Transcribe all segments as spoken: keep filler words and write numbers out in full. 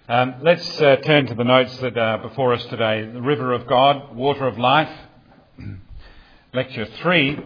Um, let's uh, turn to the notes that are before us today. The River of God, Water of Life, Lecture three.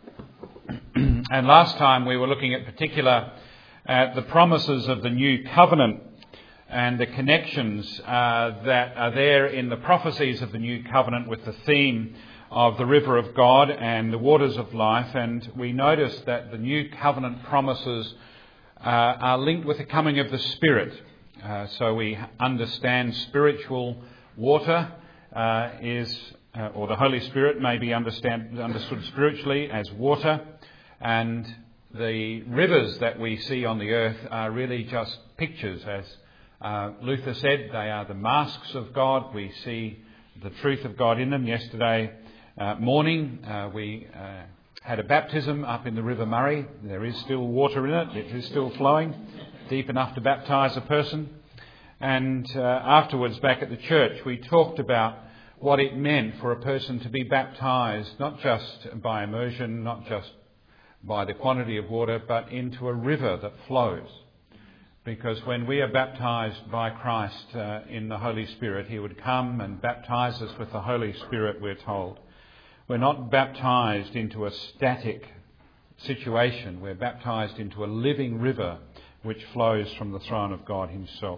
And last time we were looking at particular at the promises of the New Covenant and the connections uh, that are there in the prophecies of the New Covenant with the theme of the River of God and the waters of life. And we noticed that the New Covenant promises uh, are linked with the coming of the Spirit. Uh, so we understand spiritual water uh, is, uh, or the Holy Spirit may be understand, understood spiritually as water, and the rivers that we see on the earth are really just pictures. As uh, Luther said, they are the masks of God. We see the truth of God in them. Yesterday uh, morning uh, we uh, had a baptism up in the River Murray. There is still water in it. It is still flowing, deep enough to baptise a person. And uh, afterwards, back at the church, we talked about what it meant for a person to be baptised, not just by immersion, not just by the quantity of water, but into a river that flows. Because when we are baptised by Christ uh, in the Holy Spirit, He would come and baptise us with the Holy Spirit, we're told. We're not baptised into a static situation. We're baptised into a living river which flows from the throne of God Himself.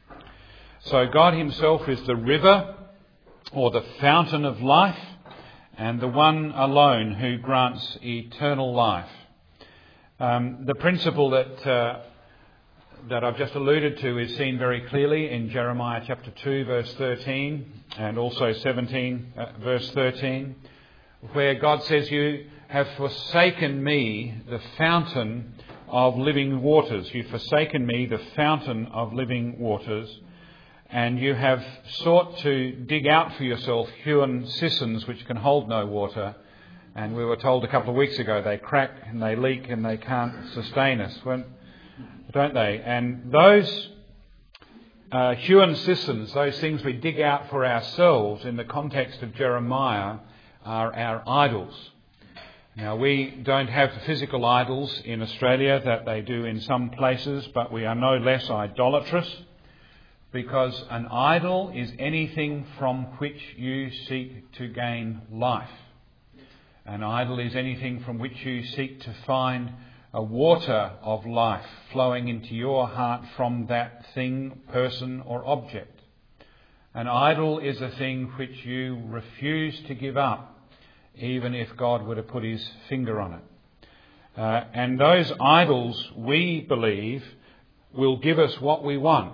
So God Himself is the river, or the fountain of life, and the one alone who grants eternal life. Um, the principle that uh, that I've just alluded to is seen very clearly in Jeremiah chapter two, verse thirteen, and also seventeen, uh, verse thirteen, where God says, "You have forsaken me, the fountain of living waters. You've forsaken me, the fountain of living waters. And you have sought to dig out for yourself hewn cistern which can hold no water." And we were told a couple of weeks ago they crack and they leak and they can't sustain us, don't they? And those uh, hewn cisterns, those things we dig out for ourselves in the context of Jeremiah, are our idols. Now, we don't have the physical idols in Australia that they do in some places, but we are no less idolatrous, because an idol is anything from which you seek to gain life. An idol is anything from which you seek to find a water of life flowing into your heart from that thing, person or object. An idol is a thing which you refuse to give up, even if God were to put His finger on it. Uh, and those idols, we believe, will give us what we want.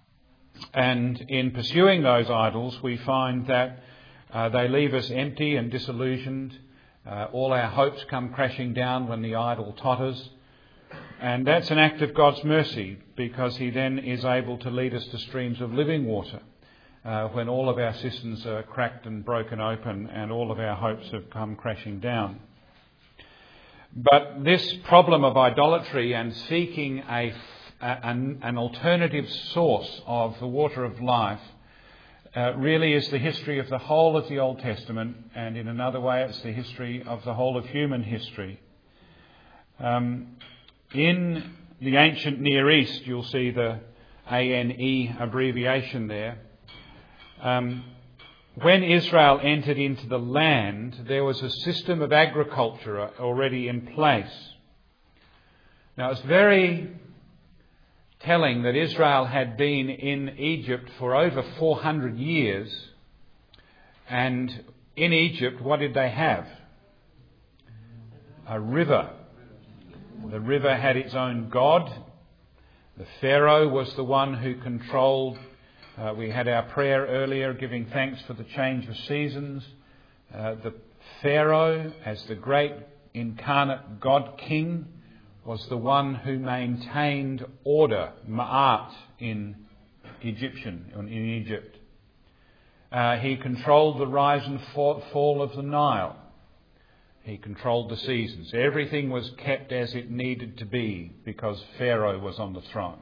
And in pursuing those idols, we find that uh, they leave us empty and disillusioned. Uh, all our hopes come crashing down when the idol totters. And that's an act of God's mercy, because He then is able to lead us to streams of living water uh, when all of our cisterns are cracked and broken open and all of our hopes have come crashing down. But this problem of idolatry and seeking a An, an alternative source of the water of life uh, really is the history of the whole of the Old Testament, and in another way it's the history of the whole of human history. Um, in the ancient Near East, you'll see the A N E abbreviation there. Um, when Israel entered into the land, there was a system of agriculture already in place. Now, it's very telling that Israel had been in Egypt for over four hundred years, and in Egypt, what did they have? A river. The river had its own god. The Pharaoh was the one who controlled. Uh, we had our prayer earlier giving thanks for the change of seasons. Uh, the Pharaoh, as the great incarnate God King, was the one who maintained order, ma'at, in Egyptian, in Egypt. Uh, he controlled the rise and fall of the Nile. He controlled the seasons. Everything was kept as it needed to be because Pharaoh was on the throne.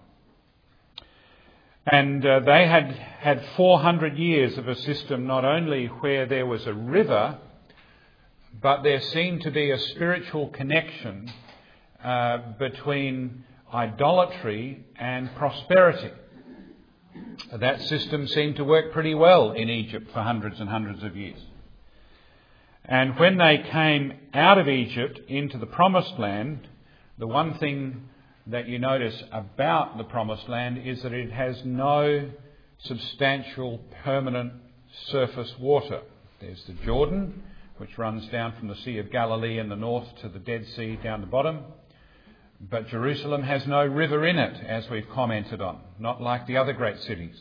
And uh, they had had four hundred years of a system not only where there was a river, but there seemed to be a spiritual connection Uh, between idolatry and prosperity. that system seemed to work pretty well in Egypt for hundreds and hundreds of years. And when they came out of Egypt into the Promised Land, the one thing that you notice about the Promised Land is that it has no substantial permanent surface water. There's the Jordan, which runs down from the Sea of Galilee in the north to the Dead Sea down the bottom. But Jerusalem has no river in it, as we've commented on, not like the other great cities.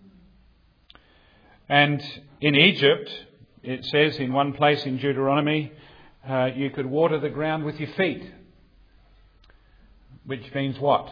And in Egypt, it says in one place in Deuteronomy, uh, you could water the ground with your feet. Which means what?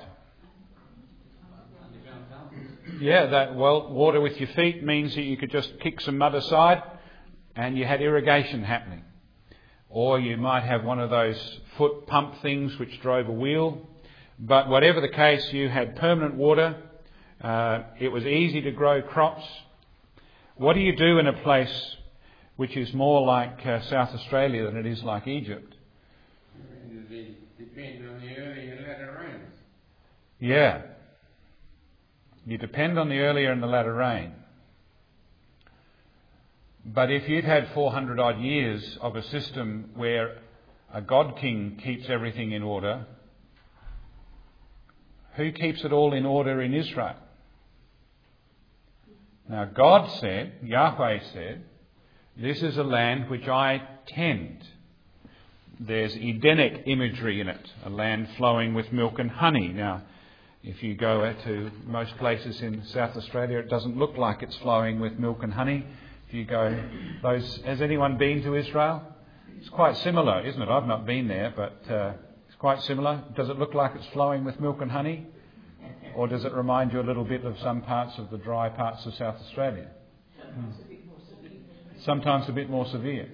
Yeah, that well, water with your feet means that you could just kick some mud aside and you had irrigation happening. Or you might have one of those foot pump things which drove a wheel. But whatever the case, you had permanent water. Uh, it was easy to grow crops. What do you do in a place which is more like uh, South Australia than it is like Egypt? Depend on the early and latter rains. Yeah. You depend on the earlier and the latter rain. But if you'd had four hundred odd years of a system where a God King keeps everything in order, who keeps it all in order in Israel? Now God said, Yahweh said, this is a land which I tend. There's Edenic imagery in it, a land flowing with milk and honey. Now, if you go to most places in South Australia, it doesn't look like it's flowing with milk and honey. If you go, those, has anyone been to Israel? It's quite similar, isn't it? I've not been there, but uh, it's quite similar. Does it look like it's flowing with milk and honey? Or does it remind you a little bit of some parts of the dry parts of South Australia? Sometimes a bit more severe. Sometimes a bit more severe.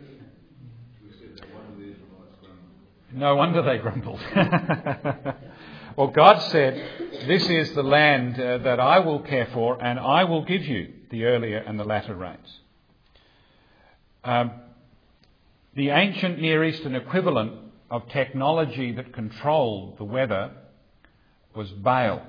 No wonder they grumbled. Well, God said, this is the land uh, that I will care for, and I will give you the earlier and the latter rains. Um, the ancient Near Eastern equivalent of technology that controlled the weather was Baal.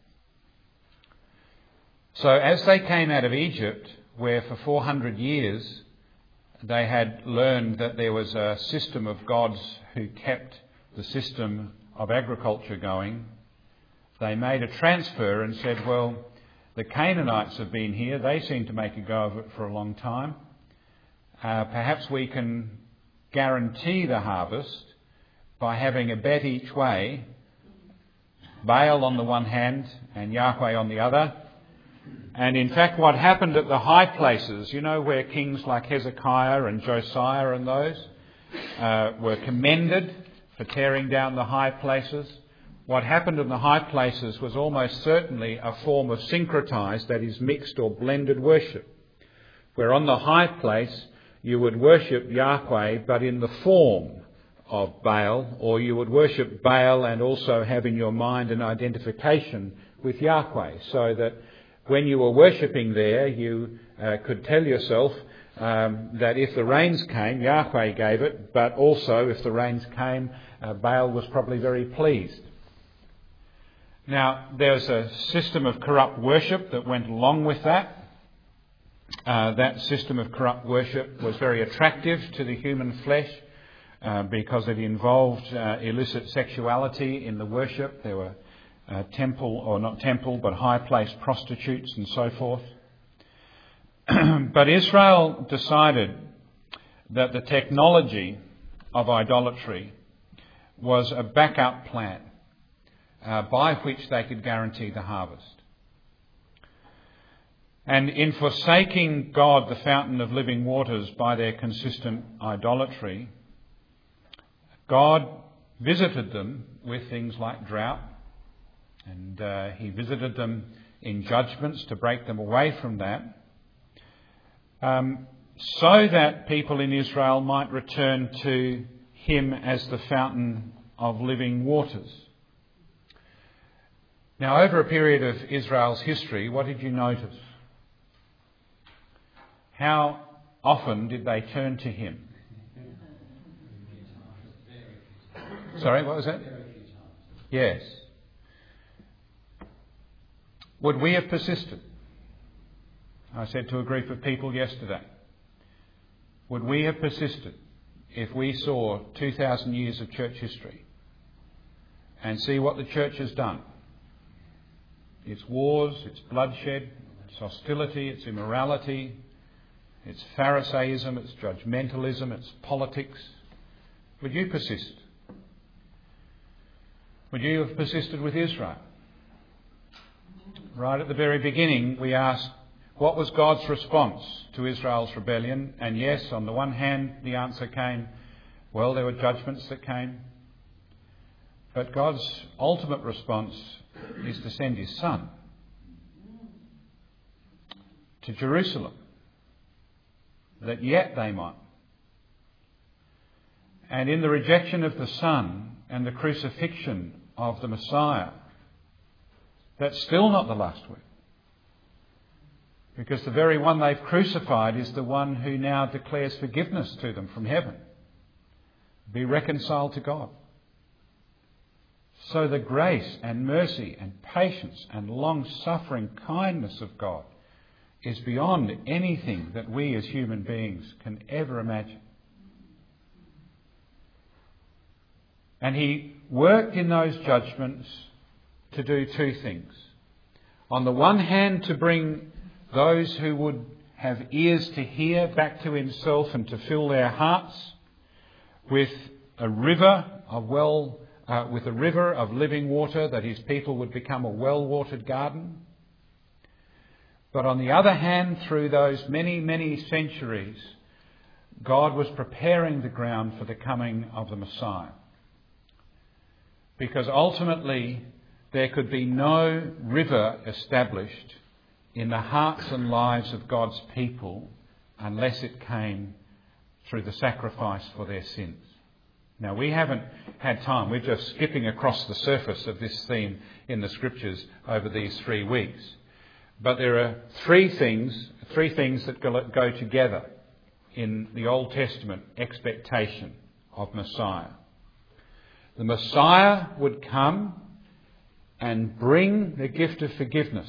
So as they came out of Egypt, where for four hundred years they had learned that there was a system of gods who kept the system of agriculture going, they made a transfer and said, well, the Canaanites have been here. They seem to make a go of it for a long time. Uh, perhaps we can guarantee the harvest by having a bet each way, Baal on the one hand and Yahweh on the other. And in fact, what happened at the high places, you know, where kings like Hezekiah and Josiah and those uh, were commended for tearing down the high places, what happened in the high places was almost certainly a form of syncretized, that is mixed or blended worship, where on the high place you would worship Yahweh but in the form of Baal, or you would worship Baal and also have in your mind an identification with Yahweh, so that when you were worshipping there, you uh, could tell yourself um, that if the rains came, Yahweh gave it, but also if the rains came, uh, Baal was probably very pleased. Now, there's a system of corrupt worship that went along with that. Uh, that system of corrupt worship was very attractive to the human flesh uh, because it involved uh, illicit sexuality in the worship. There were Uh, temple, or not temple, but high-placed prostitutes and so forth. But Israel decided that the technology of idolatry was a backup plan uh, by which they could guarantee the harvest. And in forsaking God, the fountain of living waters, by their consistent idolatry, God visited them with things like drought. And uh, he visited them in judgments to break them away from that, um, so that people in Israel might return to him as the fountain of living waters. Now, over a period of Israel's history, what did you notice? How often did they turn to him? Sorry, what was that? Yes. Would we have persisted? I said to a group of people yesterday, would we have persisted if we saw two thousand years of church history and see what the church has done? Its wars, its bloodshed, its hostility, its immorality, its Pharisaism, its judgmentalism, its politics. Would you persist? Would you have persisted with Israel? Right at the very beginning, we asked, what was God's response to Israel's rebellion? And yes, on the one hand, the answer came, well, there were judgments that came. But God's ultimate response is to send his Son to Jerusalem, that yet they might. And in the rejection of the Son and the crucifixion of the Messiah, that's still not the last word. Because the very one they've crucified is the one who now declares forgiveness to them from heaven. Be reconciled to God. So the grace and mercy and patience and long-suffering kindness of God is beyond anything that we as human beings can ever imagine. And he worked in those judgments to do two things. On the one hand, to bring those who would have ears to hear back to himself and to fill their hearts with a river of well, uh, with a river of living water, that his people would become a well-watered garden. But on the other hand, through those many, many centuries, God was preparing the ground for the coming of the Messiah. Because ultimately, there could be no river established in the hearts and lives of God's people unless it came through the sacrifice for their sins. Now, we haven't had time. We're just skipping across the surface of this theme in the Scriptures over these three weeks. But there are three things, three things that go together in the Old Testament expectation of Messiah. The Messiah would come and bring the gift of forgiveness.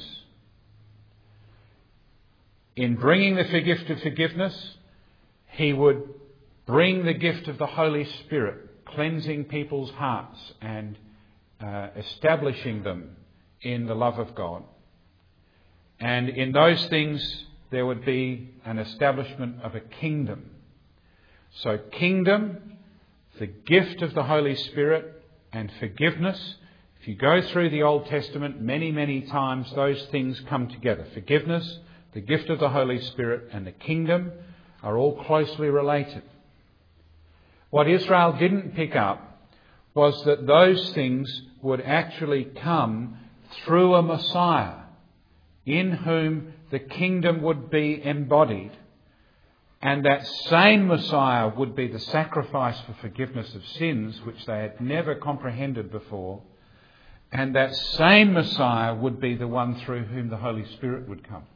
In bringing the gift of forgiveness, he would bring the gift of the Holy Spirit, cleansing people's hearts and uh, establishing them in the love of God. And in those things, there would be an establishment of a kingdom. So kingdom, the gift of the Holy Spirit, and forgiveness. If you go through the Old Testament, many, many times those things come together. Forgiveness, the gift of the Holy Spirit, and the kingdom are all closely related. What Israel didn't pick up was that those things would actually come through a Messiah in whom the kingdom would be embodied. And that same Messiah would be the sacrifice for forgiveness of sins, which they had never comprehended before. And that same Messiah would be the one through whom the Holy Spirit would come.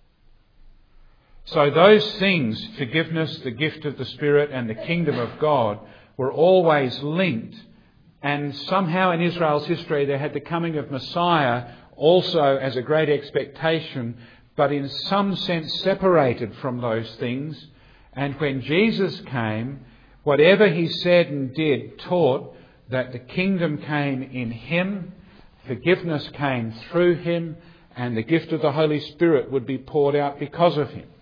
So those things, forgiveness, the gift of the Spirit, and the kingdom of God, were always linked. And somehow in Israel's history they had the coming of Messiah also as a great expectation, but in some sense separated from those things. And when Jesus came, whatever he said and did taught that the kingdom came in him, forgiveness came through him, and the gift of the Holy Spirit would be poured out because of him.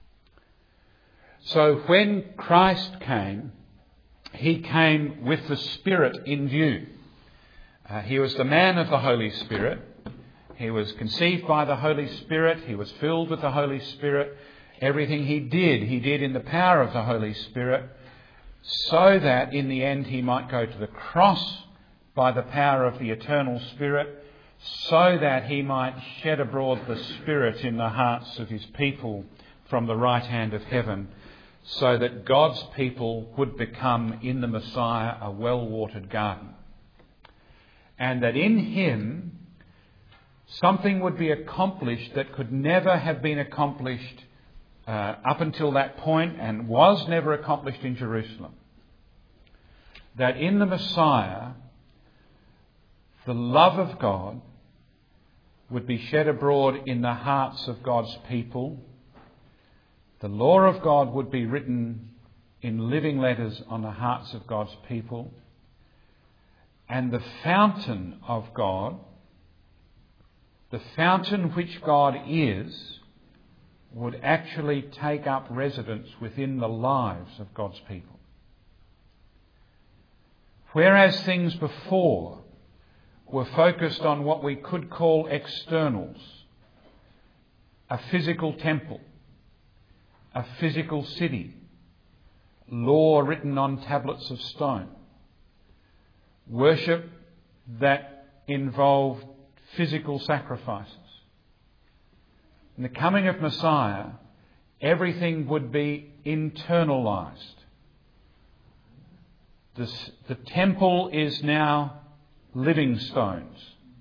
So when Christ came, he came with the Spirit in view. Uh, he was the man of the Holy Spirit. He was conceived by the Holy Spirit. He was filled with the Holy Spirit. Everything he did, he did in the power of the Holy Spirit, so that in the end he might go to the cross by the power of the eternal Spirit, so that he might shed abroad the Spirit in the hearts of his people from the right hand of heaven, so that God's people would become in the Messiah a well-watered garden. And that in him something would be accomplished that could never have been accomplished uh, up until that point, and was never accomplished in Jerusalem. That in the Messiah, the love of God would be shed abroad in the hearts of God's people The law of God would be written in living letters on the hearts of God's people. And the fountain of God, the fountain which God is, would actually take up residence within the lives of God's people. Whereas things before were focused on what we could call externals, a physical temple, a physical city, law written on tablets of stone, worship that involved physical sacrifices. In the coming of Messiah, everything would be internalized. The, the temple is now living stones.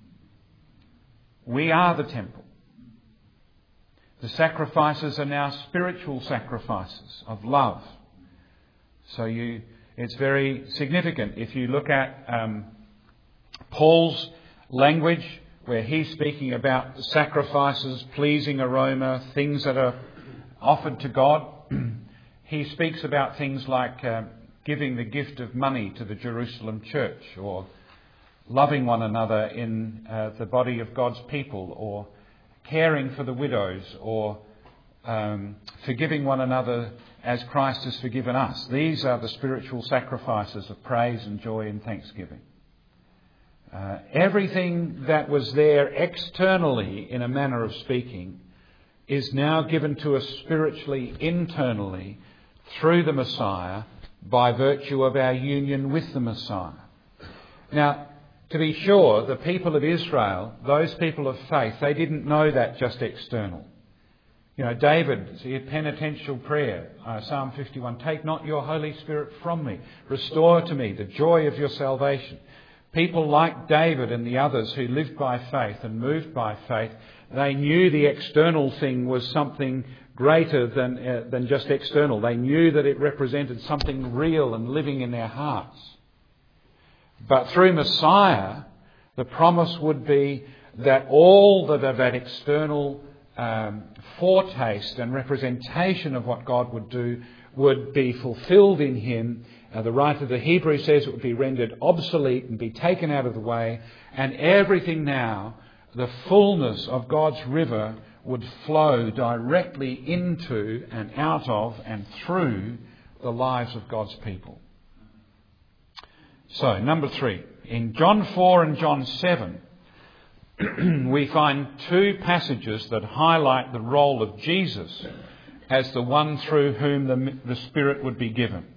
We are the temple. The sacrifices are now spiritual sacrifices of love. So you, it's very significant. If you look at um, Paul's language, where he's speaking about sacrifices, pleasing aroma, things that are offered to God, he speaks about things like uh, giving the gift of money to the Jerusalem church, or loving one another in uh, the body of God's people, or caring for the widows, or um, forgiving one another as Christ has forgiven us. These are the spiritual sacrifices of praise and joy and thanksgiving. Uh, everything that was there externally, in a manner of speaking, is now given to us spiritually, internally, through the Messiah, by virtue of our union with the Messiah. Now, to be sure, the people of Israel, those people of faith, they didn't know that just external. You know, David, his penitential prayer, uh, Psalm fifty-one, "Take not your Holy Spirit from me. Restore to me the joy of your salvation." People like David and the others who lived by faith and moved by faith, they knew the external thing was something greater than, uh, than just external. They knew that it represented something real and living in their hearts. But through Messiah, the promise would be that all that of that external um, foretaste and representation of what God would do would be fulfilled in him. Uh, the writer of the Hebrew says it would be rendered obsolete and be taken out of the way, and everything now, the fullness of God's river, would flow directly into and out of and through the lives of God's people. So, number three, in John four and John seven, we find two passages that highlight the role of Jesus as the one through whom the, the Spirit would be given.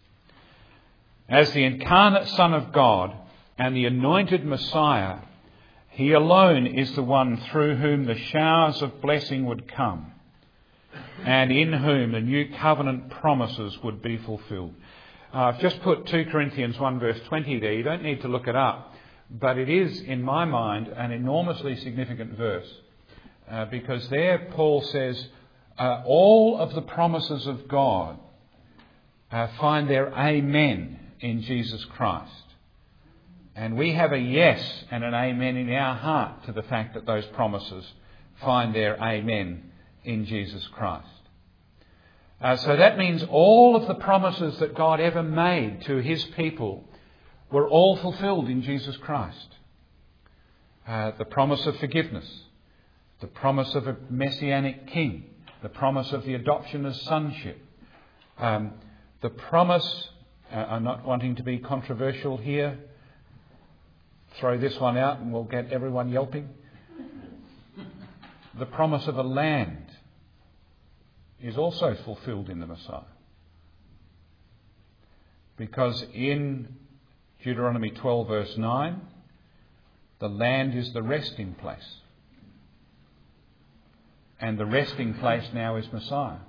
As the incarnate Son of God and the anointed Messiah, he alone is the one through whom the showers of blessing would come, and in whom the new covenant promises would be fulfilled. Uh, I've just put two Corinthians one verse twenty there. You don't need to look it up, but it is, in my mind, an enormously significant verse, uh, because there Paul says uh, all of the promises of God uh, find their amen in Jesus Christ. And we have a yes and an amen in our heart to the fact that those promises find their amen in Jesus Christ. Uh, so that means all of the promises that God ever made to his people were all fulfilled in Jesus Christ. Uh, the promise of forgiveness, the promise of a messianic king, the promise of the adoption as sonship, um, the promise, uh, I'm not wanting to be controversial here, throw this one out and we'll get everyone yelping. The promise of a land is also fulfilled in the Messiah. Because in Deuteronomy twelve verse nine, the land is the resting place. And the resting place now is Messiah.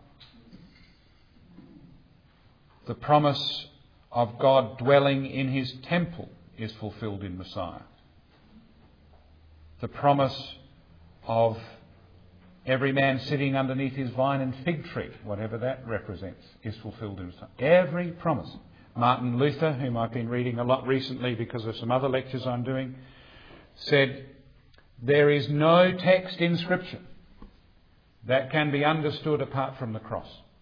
The promise of God dwelling in his temple is fulfilled in Messiah. The promise of every man sitting underneath his vine and fig tree, whatever that represents, is fulfilled in Messiah. Every promise. Martin Luther, whom I've been reading a lot recently because of some other lectures I'm doing, said, there is no text in Scripture that can be understood apart from the cross.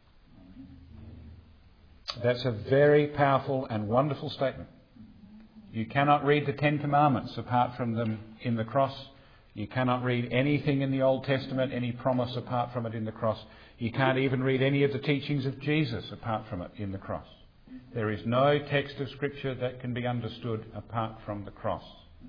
That's a very powerful and wonderful statement. You cannot read the Ten Commandments apart from them in the cross. You cannot read anything in the Old Testament, any promise apart from it in the cross. You can't even read any of the teachings of Jesus apart from it in the cross. There is no text of Scripture that can be understood apart from the cross.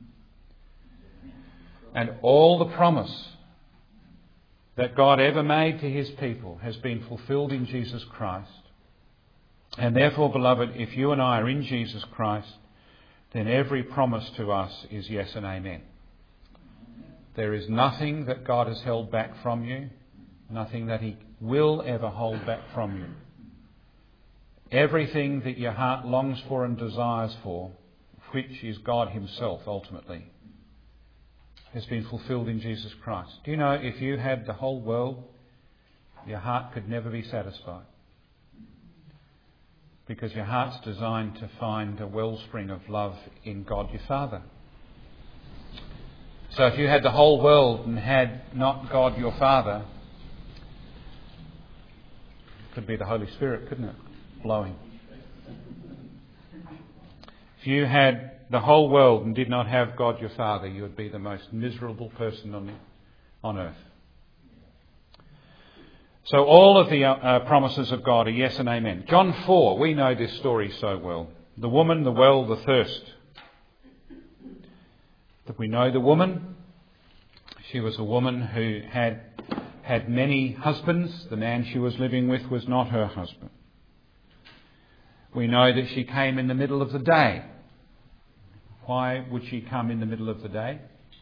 And all the promise that God ever made to his people has been fulfilled in Jesus Christ. And therefore, beloved, if you and I are in Jesus Christ, then every promise to us is yes and amen. There is nothing that God has held back from you, nothing that he will ever hold back from you. Everything that your heart longs for and desires for, which is God himself ultimately, has been fulfilled in Jesus Christ. Do you know, if you had the whole world, your heart could never be satisfied. Because your heart's designed to find a wellspring of love in God your Father. So if you had the whole world and had not God your Father, it could be the Holy Spirit, couldn't it? Blowing. If you had the whole world and did not have God your Father, you would be the most miserable person on, the, on earth. So all of the uh, promises of God are yes and amen. John four, we know this story so well. The woman, the well, the thirst. That we know the woman. She was a woman who had had many husbands. The man she was living with was not her husband. We know that she came in the middle of the day. Why would she come in the middle of the day?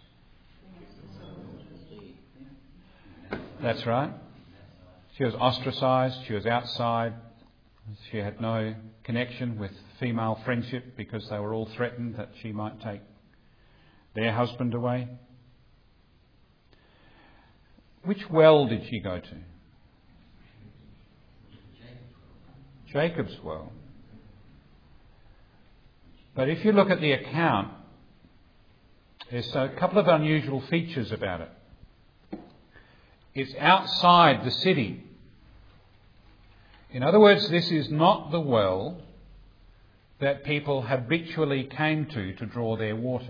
That's right. She was ostracised, she was outside, she had no connection with female friendship because they were all threatened that she might take their husband away. Which well did she go to? Jacob's well. But if you look at the account, there's a couple of unusual features about it. It's outside the city. In other words, this is not the well that people habitually came to to draw their water.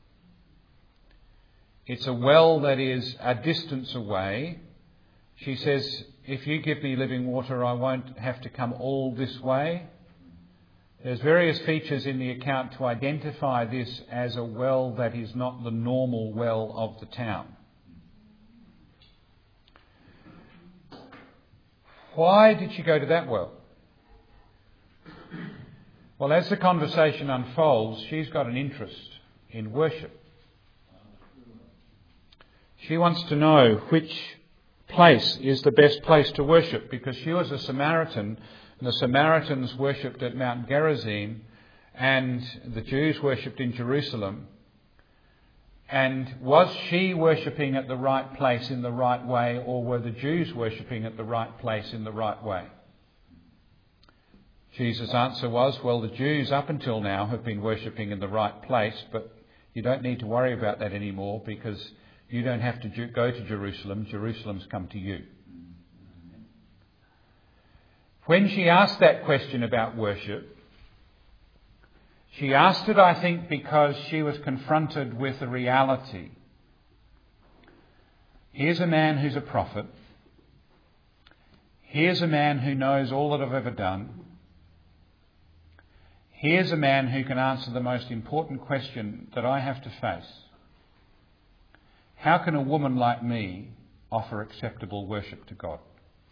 It's a well that is a distance away. She says, if you give me living water, I won't have to come all this way. There's various features in the account to identify this as a well that is not the normal well of the town. Why did she go to that well? Well, as the conversation unfolds, she's got an interest in worship. She wants to know which place is the best place to worship, because she was a Samaritan, and the Samaritans worshipped at Mount Gerizim, and the Jews worshipped in Jerusalem. And was she worshipping at the right place in the right way, or were the Jews worshipping at the right place in the right way? Jesus' answer was, well, the Jews up until now have been worshipping in the right place, but you don't need to worry about that anymore because you don't have to go to Jerusalem. Jerusalem's come to you. When she asked that question about worship, she asked it, I think, because she was confronted with a reality. Here's a man who's a prophet. Here's a man who knows all that I've ever done. Here's a man who can answer the most important question that I have to face. How can a woman like me offer acceptable worship to God?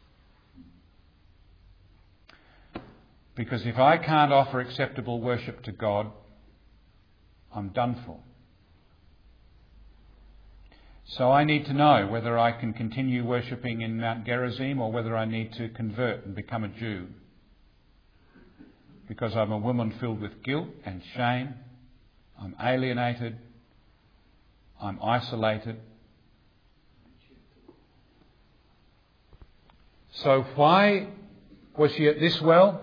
Because if I can't offer acceptable worship to God, I'm done for. So I need to know whether I can continue worshipping in Mount Gerizim or whether I need to convert and become a Jew. Because I'm a woman filled with guilt and shame. I'm alienated. I'm isolated. So why was she at this well?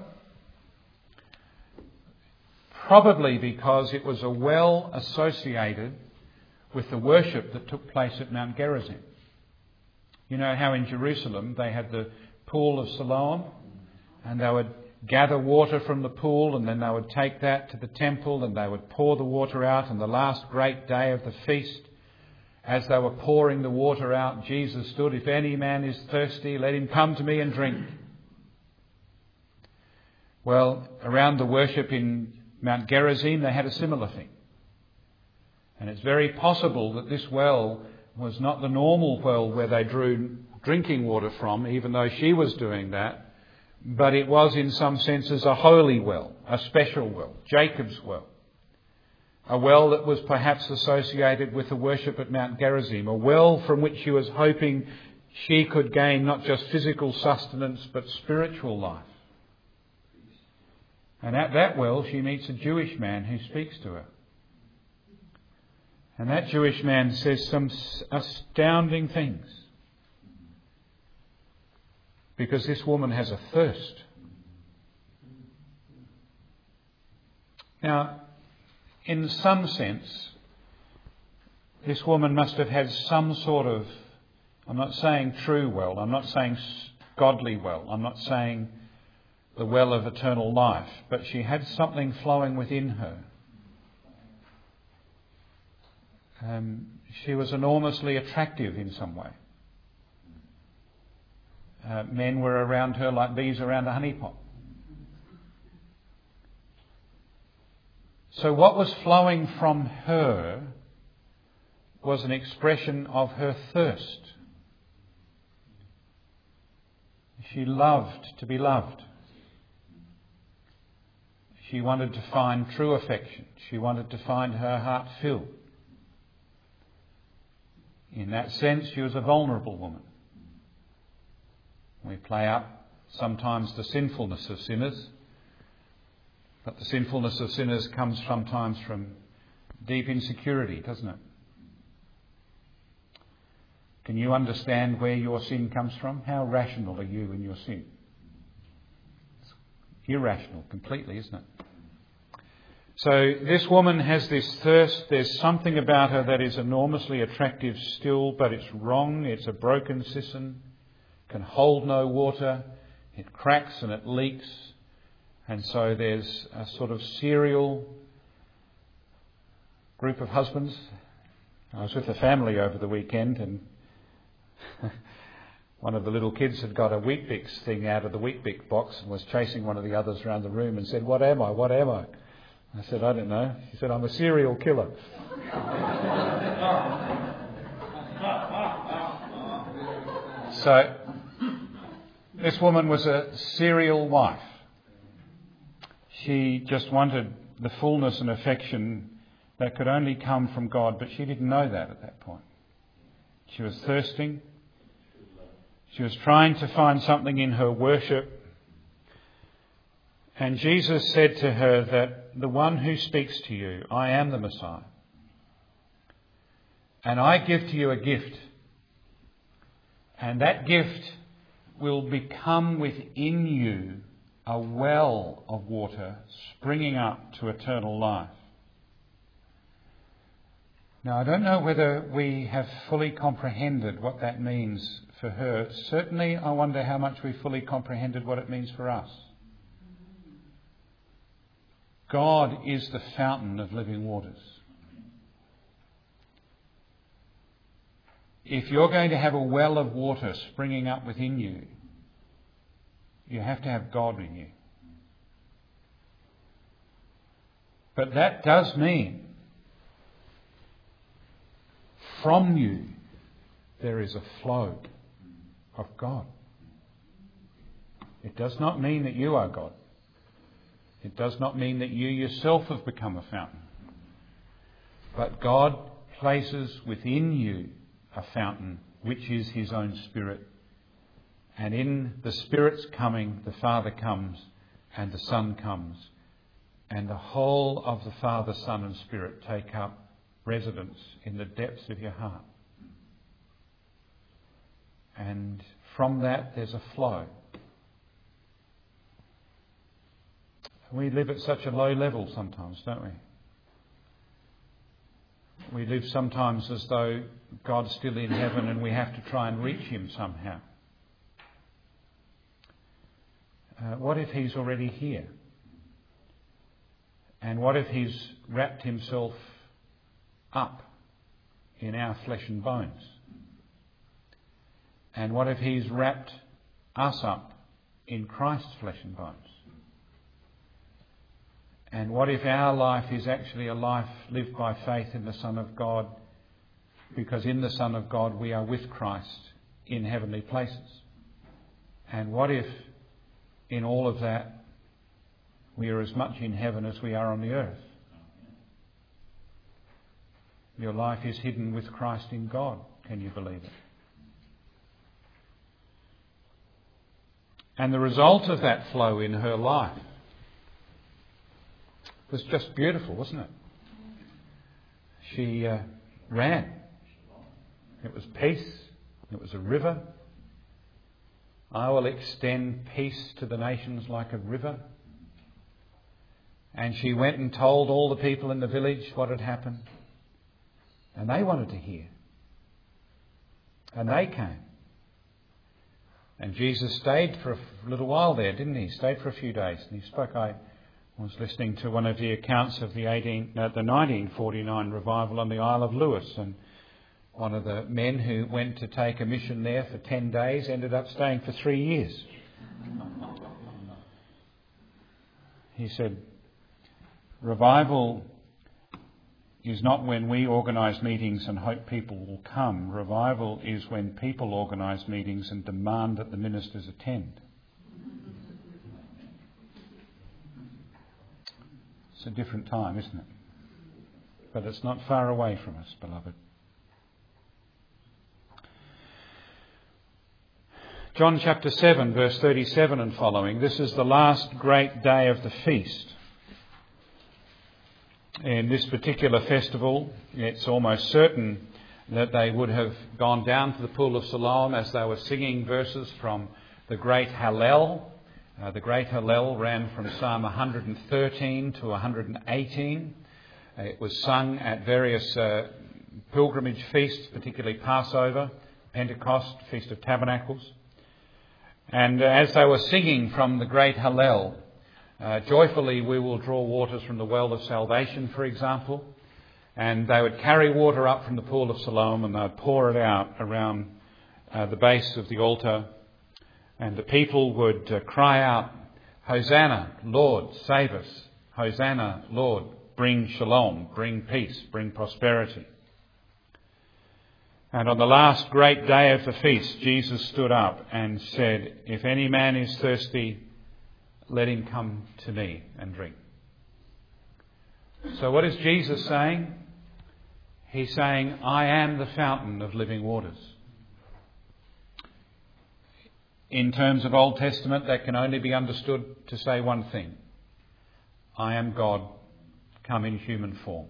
Probably because it was a well associated with the worship that took place at Mount Gerizim. You know how in Jerusalem they had the pool of Siloam, and they would gather water from the pool, and then they would take that to the temple and they would pour the water out. And the last great day of the feast, as they were pouring the water out, Jesus stood, "If any man is thirsty, let him come to me and drink." Well, around the worship in Mount Gerizim, they had a similar thing. And it's very possible that this well was not the normal well where they drew drinking water from, even though she was doing that, but it was in some senses a holy well, a special well, Jacob's well. A well that was perhaps associated with the worship at Mount Gerizim, a well from which she was hoping she could gain not just physical sustenance but spiritual life. And at that well she meets a Jewish man who speaks to her. And that Jewish man says some astounding things. Because this woman has a thirst. Now, in some sense, this woman must have had some sort of, I'm not saying true well, I'm not saying godly well, I'm not saying the well of eternal life, but she had something flowing within her. Um, she was enormously attractive in some way. Uh, men were around her like bees around a honeypot. So what was flowing from her was an expression of her thirst. She loved to be loved. She wanted to find true affection. She wanted to find her heart filled. In that sense, she was a vulnerable woman. We play up sometimes the sinfulness of sinners, but the sinfulness of sinners comes sometimes from deep insecurity, doesn't it? Can you understand where your sin comes from? How rational are you in your sin? It's irrational completely, isn't it? So this woman has this thirst. There's something about her that is enormously attractive still, but it's wrong. It's a broken cistern, can hold no water. It cracks and it leaks. And so there's a sort of serial group of husbands. I was with a family over the weekend, and one of the little kids had got a Weet-Bix thing out of the Weet-Bix box and was chasing one of the others around the room and said, "What am I? What am I?" I said, "I don't know." He said, "I'm a serial killer." So this woman was a serial wife. She just wanted the fullness and affection that could only come from God, but she didn't know that at that point. She was thirsting. She was trying to find something in her worship. And Jesus said to her that the one who speaks to you, I am the Messiah. And I give to you a gift. And that gift will become within you a well of water springing up to eternal life. Now, I don't know whether we have fully comprehended what that means for her. Certainly, I wonder how much we fully comprehended what it means for us. God is the fountain of living waters. If you're going to have a well of water springing up within you, you have to have God in you. But that does mean from you there is a flow of God. It does not mean that you are God. It does not mean that you yourself have become a fountain. But God places within you a fountain, which is his own Spirit. And in the Spirit's coming, the Father comes and the Son comes. And the whole of the Father, Son and Spirit take up residence in the depths of your heart. And from that there's a flow. We live at such a low level sometimes, don't we? We live sometimes as though God's still in heaven and we have to try and reach him somehow. Uh, Uh, what if he's already here? And what if he's wrapped himself up in our flesh and bones? And what if he's wrapped us up in Christ's flesh and bones? And what if our life is actually a life lived by faith in the Son of God, because in the Son of God we are with Christ in heavenly places? And what if in all of that we are as much in heaven as we are on the earth? Your life is hidden with Christ in God. Can you believe it? And the result of that flow in her life was just beautiful, wasn't it? She uh, ran. It was peace. It was a river. I will extend peace to the nations like a river. And she went and told all the people in the village what had happened. And they wanted to hear. And they came. And Jesus stayed for a little while there, didn't he? Stayed for a few days. And he spoke. I was listening to one of the accounts of the eighteen, no, the nineteen forty-nine revival on the Isle of Lewis, and one of the men who went to take a mission there for ten days ended up staying for three years. He said, revival is not when we organise meetings and hope people will come. Revival is when people organise meetings and demand that the ministers attend. It's a different time, isn't it? But it's not far away from us, beloved. John chapter seven, verse thirty-seven and following. This is the last great day of the feast. In this particular festival, it's almost certain that they would have gone down to the pool of Siloam as they were singing verses from the great Hallel. Uh, the great Hallel ran from Psalm one hundred thirteen to one hundred eighteen. Uh, it was sung at various uh, pilgrimage feasts, particularly Passover, Pentecost, Feast of Tabernacles. And uh, as they were singing from the great Hallel, Uh, joyfully we will draw waters from the well of salvation, for example. And they would carry water up from the pool of Siloam and they would pour it out around uh, the base of the altar. And the people would uh, cry out, Hosanna, Lord, save us. Hosanna, Lord, bring shalom, bring peace, bring prosperity. And on the last great day of the feast, Jesus stood up and said, if any man is thirsty, let him come to me and drink. So what is Jesus saying? He's saying, I am the fountain of living waters. In terms of Old Testament, that can only be understood to say one thing. I am God come in human form.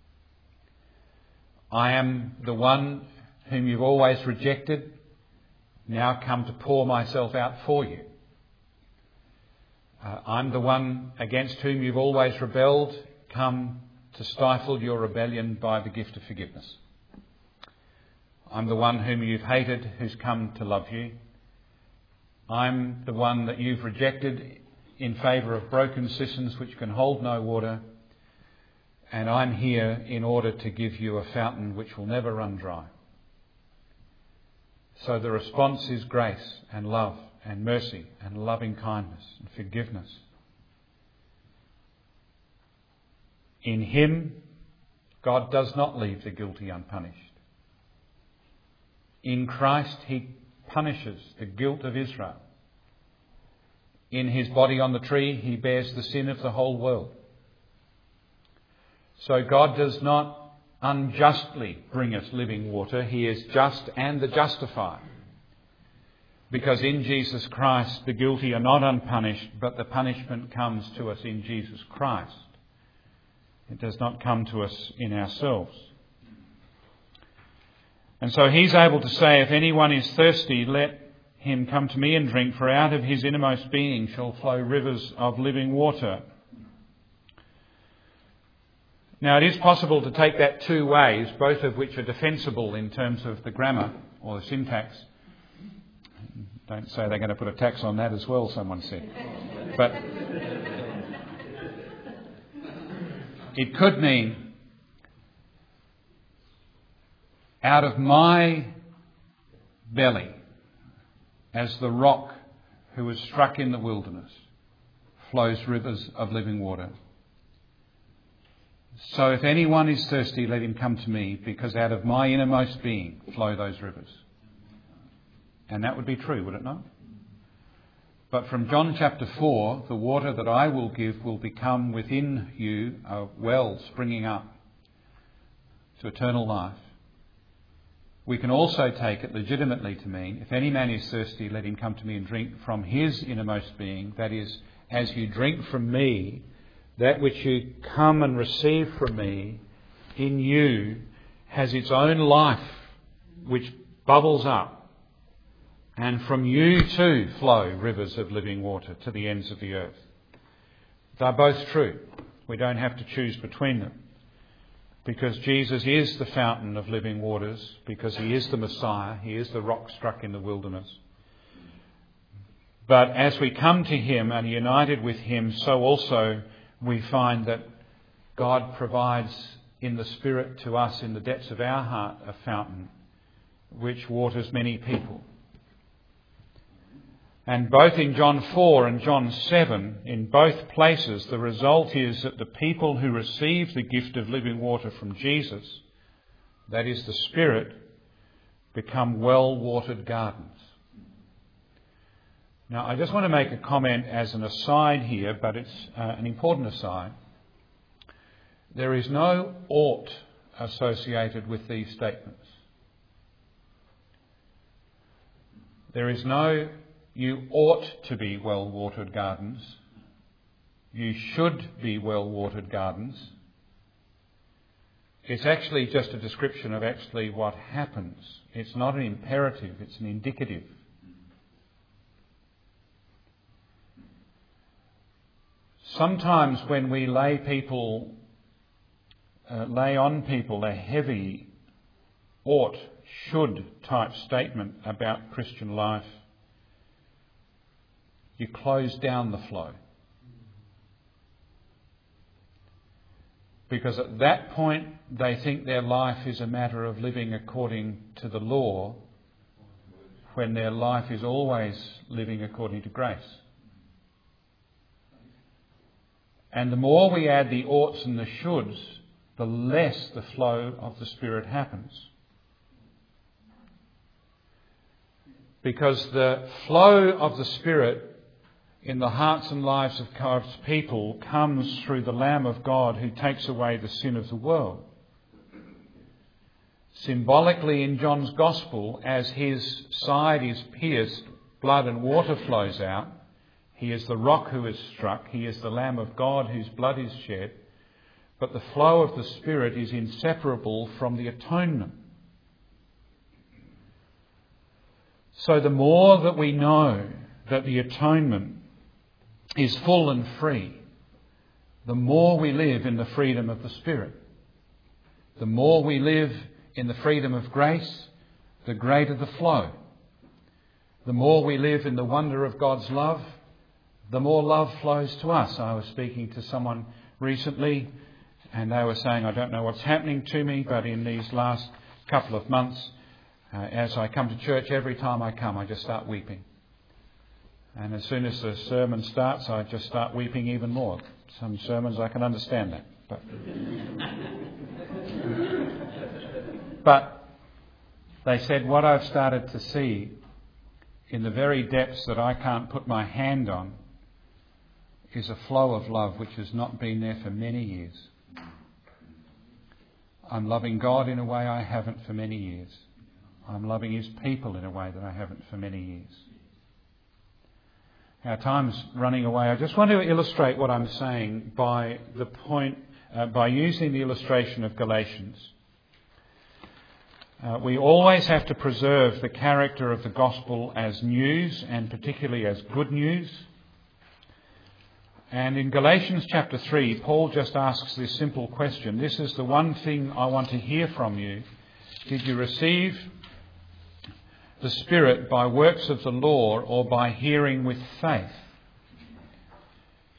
I am the one whom you've always rejected, now come to pour myself out for you. Uh, I'm the one against whom you've always rebelled, come to stifle your rebellion by the gift of forgiveness. I'm the one whom you've hated, who's come to love you. I'm the one that you've rejected in favour of broken cisterns which can hold no water. And I'm here in order to give you a fountain which will never run dry. So the response is grace and love and mercy and loving kindness and forgiveness. In him, God does not leave the guilty unpunished. In Christ, he punishes the guilt of Israel. In his body on the tree, he bears the sin of the whole world. So God does not unjustly bring us living water. He is just and the justifier. Because in Jesus Christ, the guilty are not unpunished, but the punishment comes to us in Jesus Christ. It does not come to us in ourselves. And so he's able to say, if anyone is thirsty, let him come to me and drink, for out of his innermost being shall flow rivers of living water. Now, it is possible to take that two ways, both of which are defensible in terms of the grammar or the syntax. Don't say they're going to put a tax on that as well, someone said. But it could mean, out of my belly, as the rock who was struck in the wilderness, flows rivers of living water. So if anyone is thirsty, let him come to me, because out of my innermost being flow those rivers. And that would be true, would it not? But from John chapter four, the water that I will give will become within you a well springing up to eternal life. We can also take it legitimately to mean, if any man is thirsty, let him come to me and drink from his innermost being. That is, as you drink from me, that which you come and receive from me in you has its own life, which bubbles up. And from you too flow rivers of living water to the ends of the earth. They're both true. We don't have to choose between them. Because Jesus is the fountain of living waters, because he is the Messiah, he is the rock struck in the wilderness. But as we come to him and are united with him, so also we find that God provides in the Spirit to us in the depths of our heart a fountain which waters many people. And both in John four and John seven, in both places, the result is that the people who receive the gift of living water from Jesus, that is the Spirit, become well-watered gardens. Now, I just want to make a comment as an aside here, but it's uh, an important aside. There is no ought associated with these statements. There is no you ought to be well-watered gardens. You should be well-watered gardens. It's actually just a description of actually what happens. It's not an imperative, it's an indicative. Sometimes when we lay people, uh, lay on people a heavy ought, should type statement about Christian life, you close down the flow. Because at that point, they think their life is a matter of living according to the law, when their life is always living according to grace. And the more we add the oughts and the shoulds, the less the flow of the Spirit happens. Because the flow of the Spirit in the hearts and lives of God's people comes through the Lamb of God who takes away the sin of the world. Symbolically in John's Gospel, as his side is pierced, blood and water flows out. He is the rock who is struck. He is the Lamb of God whose blood is shed. But the flow of the Spirit is inseparable from the atonement. So the more that we know that the atonement is full and free, the more we live in the freedom of the Spirit. The more we live in the freedom of grace, the greater the flow. The more we live in the wonder of God's love, the more love flows to us. I was speaking to someone recently and they were saying, I don't know what's happening to me, but in these last couple of months, uh, as I come to church, every time I come, I just start weeping. And as soon as the sermon starts, I just start weeping even more. Some sermons I can understand that. But, but they said what I've started to see in the very depths that I can't put my hand on is a flow of love which has not been there for many years. I'm loving God in a way I haven't for many years. I'm loving his people in a way that I haven't for many years. Our time's running away. I just want to illustrate what I'm saying by the point, uh, by using the illustration of Galatians. Uh, we always have to preserve the character of the gospel as news, and particularly as good news. And in Galatians chapter three, Paul just asks this simple question. This is the one thing I want to hear from you. Did you receive the Spirit by works of the law or by hearing with faith?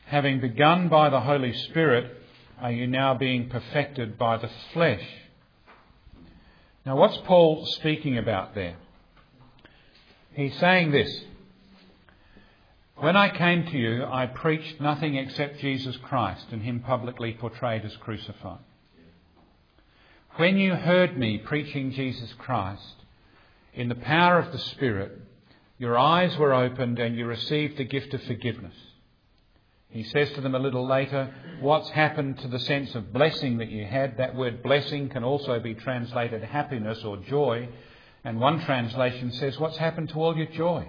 Having begun by the Holy Spirit, are you now being perfected by the flesh? Now, what's Paul speaking about there? He's saying this: when I came to you, I preached nothing except Jesus Christ and Him publicly portrayed as crucified. When you heard me preaching Jesus Christ in the power of the Spirit, your eyes were opened and you received the gift of forgiveness. He says to them a little later, what's happened to the sense of blessing that you had? That word blessing can also be translated happiness or joy. And one translation says, what's happened to all your joy?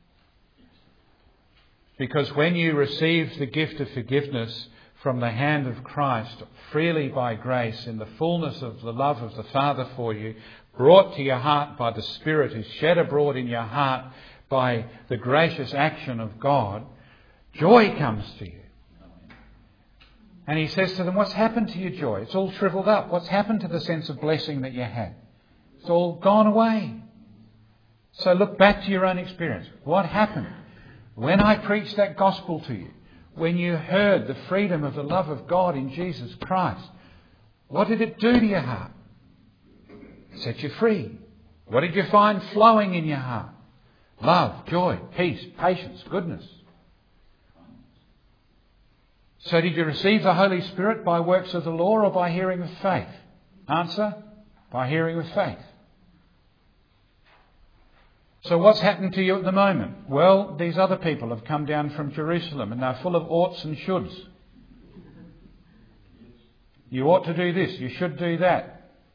Because when you received the gift of forgiveness from the hand of Christ, freely by grace, in the fullness of the love of the Father for you, brought to your heart by the Spirit, who's shed abroad in your heart by the gracious action of God, joy comes to you. And he says to them, what's happened to your joy? It's all shriveled up. What's happened to the sense of blessing that you had? It's all gone away. So look back to your own experience. What happened? When I preached that gospel to you, when you heard the freedom of the love of God in Jesus Christ, what did it do to your heart? It set you free. What did you find flowing in your heart? Love, joy, peace, patience, goodness. So did you receive the Holy Spirit by works of the law or by hearing of faith? Answer, by hearing of faith. So what's happened to you at the moment? Well, these other people have come down from Jerusalem and they're full of oughts and shoulds. You ought to do this, you should do that.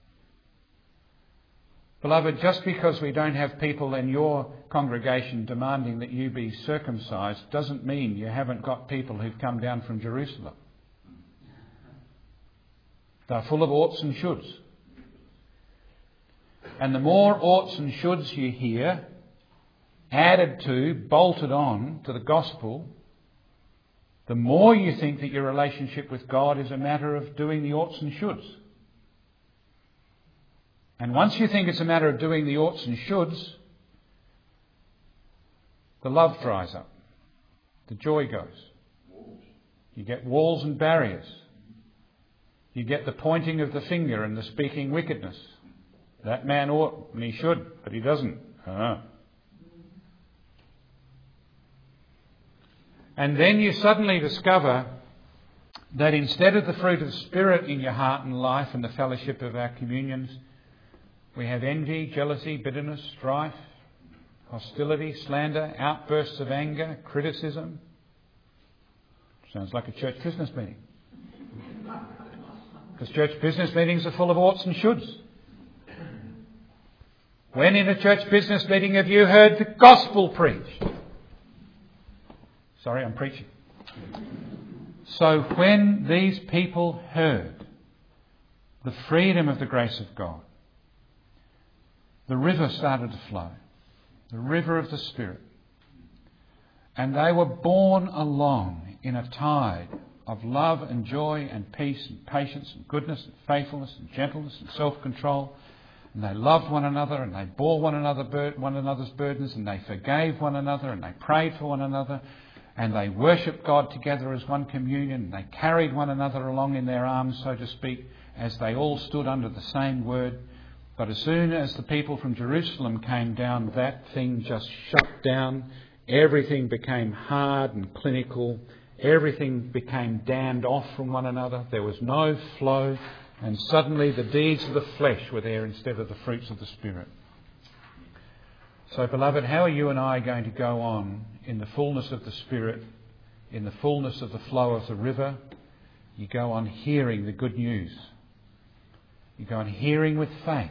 Beloved, just because we don't have people in your congregation demanding that you be circumcised doesn't mean you haven't got people who've come down from Jerusalem. They're full of oughts and shoulds. And the more oughts and shoulds you hear, added to, bolted on to the gospel, the more you think that your relationship with God is a matter of doing the oughts and shoulds. And once you think it's a matter of doing the oughts and shoulds, the love dries up. The joy goes. You get walls and barriers. You get the pointing of the finger and the speaking wickedness. That man ought, and he should, but he doesn't. Ah. And then you suddenly discover that instead of the fruit of the Spirit in your heart and life and the fellowship of our communions, we have envy, jealousy, bitterness, strife, hostility, slander, outbursts of anger, criticism. Sounds like a church business meeting. Because church business meetings are full of oughts and shoulds. When in a church business meeting have you heard the gospel preached? Sorry, I'm preaching. So when these people heard the freedom of the grace of God, the river started to flow, the river of the Spirit. And they were borne along in a tide of love and joy and peace and patience and goodness and faithfulness and gentleness and self-control. And they loved one another and they bore one another bur- one another's burdens and they forgave one another and they prayed for one another and they worshipped God together as one communion and they carried one another along in their arms, so to speak, as they all stood under the same word. But as soon as the people from Jerusalem came down, that thing just shut down. Everything became hard and clinical. Everything became dammed off from one another. There was no flow. And suddenly the deeds of the flesh were there instead of the fruits of the Spirit. So, beloved, how are you and I going to go on in the fullness of the Spirit, in the fullness of the flow of the river? You go on hearing the good news. You go on hearing with faith.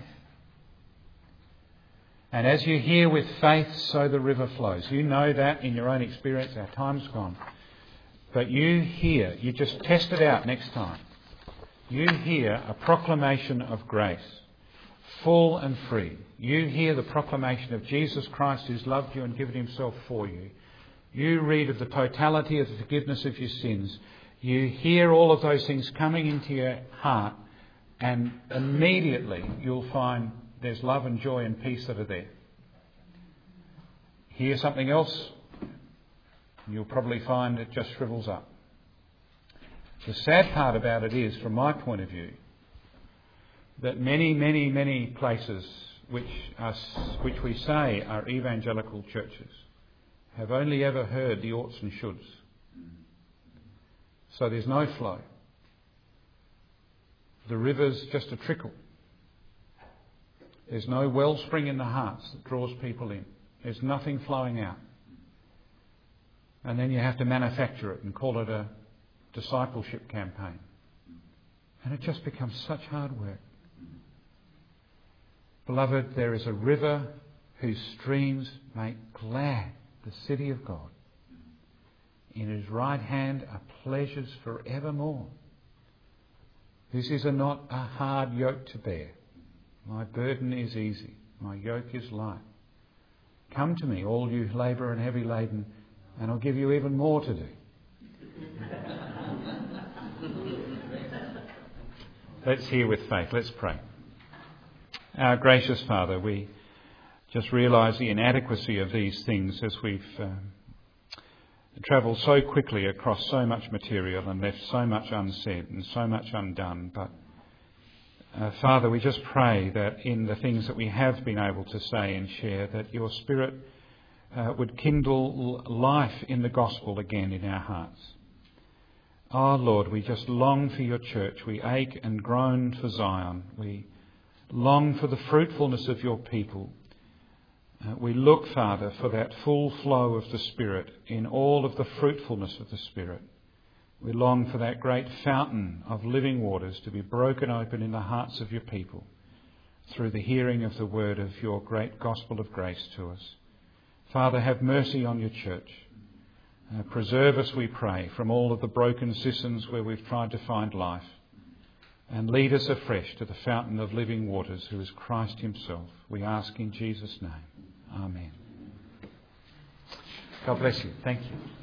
And as you hear with faith, so the river flows. You know that in your own experience. Our time's gone. But you hear, you just test it out next time. You hear a proclamation of grace, full and free. You hear the proclamation of Jesus Christ who's loved you and given himself for you. You read of the totality of the forgiveness of your sins. You hear all of those things coming into your heart, and immediately you'll find there's love and joy and peace that are there. Hear something else, and you'll probably find it just shrivels up. The sad part about it is, from my point of view, that many, many, many places which, are, which we say are evangelical churches have only ever heard the oughts and shoulds. So there's no flow. The river's just a trickle. There's no wellspring in the hearts that draws people in. There's nothing flowing out. And then you have to manufacture it and call it a discipleship campaign. And it just becomes such hard work. Beloved, there is a river whose streams make glad the city of God. In his right hand are pleasures forevermore. This is a not a hard yoke to bear. My burden is easy. My yoke is light. Come to me, all you labour and heavy laden, and I'll give you even more to do. Let's hear with faith. Let's pray. Our gracious Father, we just realise the inadequacy of these things as we've um, travelled so quickly across so much material and left so much unsaid and so much undone. But uh, Father, we just pray that in the things that we have been able to say and share, that your Spirit uh, would kindle life in the gospel again in our hearts. Oh Lord, we just long for your church. We ache and groan for Zion. We long for the fruitfulness of your people. Uh, we look, Father, for that full flow of the Spirit in all of the fruitfulness of the Spirit. We long for that great fountain of living waters to be broken open in the hearts of your people through the hearing of the word of your great gospel of grace to us. Father, have mercy on your church. Uh, preserve us, we pray, from all of the broken systems where we've tried to find life. And lead us afresh to the fountain of living waters, who is Christ himself. We ask in Jesus' name. Amen. God bless you. Thank you.